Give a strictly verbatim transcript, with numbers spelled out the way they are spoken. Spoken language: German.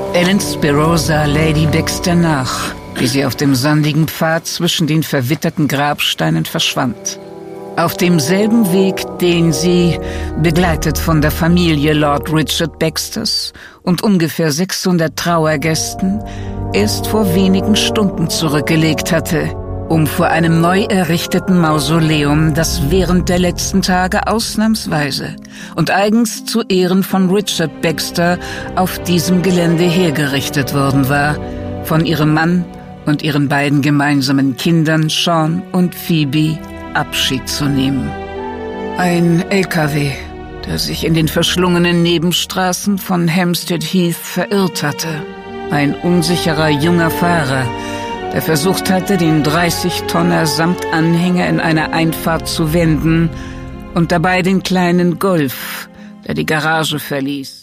Ellen Spiro sah Lady Baxter nach, wie sie auf dem sandigen Pfad zwischen den verwitterten Grabsteinen verschwand. Auf demselben Weg, den sie, begleitet von der Familie Lord Richard Baxters und ungefähr sechshundert Trauergästen, erst vor wenigen Stunden zurückgelegt hatte, um vor einem neu errichteten Mausoleum, das während der letzten Tage ausnahmsweise und eigens zu Ehren von Richard Baxter auf diesem Gelände hergerichtet worden war, von ihrem Mann und ihren beiden gemeinsamen Kindern Sean und Phoebe Abschied zu nehmen. Ein L K W, der sich in den verschlungenen Nebenstraßen von Hampstead Heath verirrt hatte. Ein unsicherer junger Fahrer, der versucht hatte, den dreißig-Tonner samt Anhänger in einer Einfahrt zu wenden und dabei den kleinen Golf, der die Garage verließ,